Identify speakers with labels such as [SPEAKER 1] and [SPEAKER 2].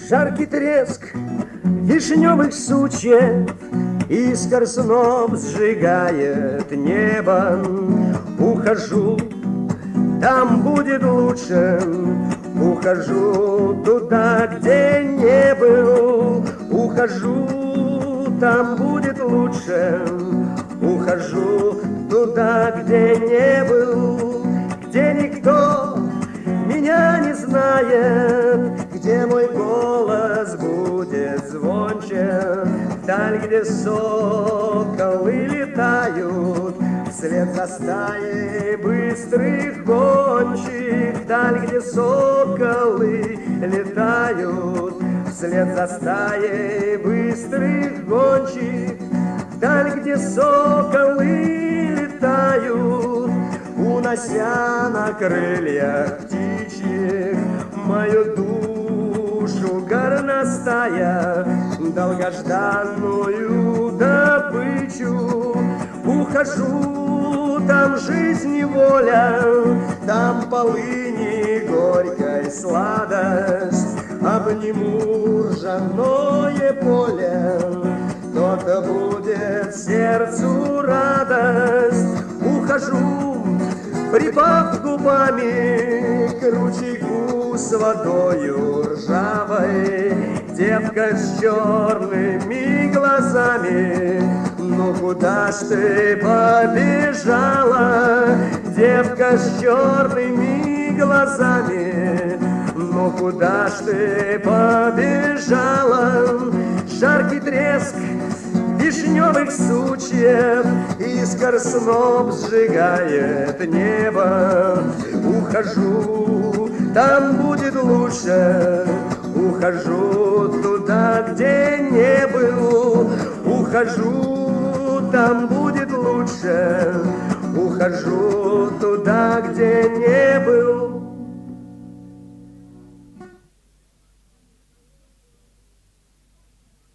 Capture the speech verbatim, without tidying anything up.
[SPEAKER 1] Жаркий треск вишневых сучьев, искр сноп сжигает небо. Ухожу, там будет лучше. Ухожу туда, где не был. Ухожу, там будет лучше. Ухожу туда, где не был, где никто меня не знает, где мой голос будет звонче, вдаль, где соколы летают вслед за стаей быстрых гончих, вдаль, где соколы летают вслед за стаей быстрых гончих, вдаль, где соколы летают, унося на крыльях птичьих мою душу горностая, долгожданную добычу. Ухожу, там жизнь и воля, там полыни горькой сладость, обниму ржаное поле, то-то будет сердцу радость. Ухожу, припав губами к ручейку с водою ржавой, девка с черными глазами, ну куда ж ты побежала, девка с черными глазами, ну куда ж ты побежала? Жаркий треск вишневых сучьев, искр сноп сжигает небо. Ухожу, там будет лучше. Ухожу туда, где не был. Ухожу, там будет лучше. Ухожу туда, где не был.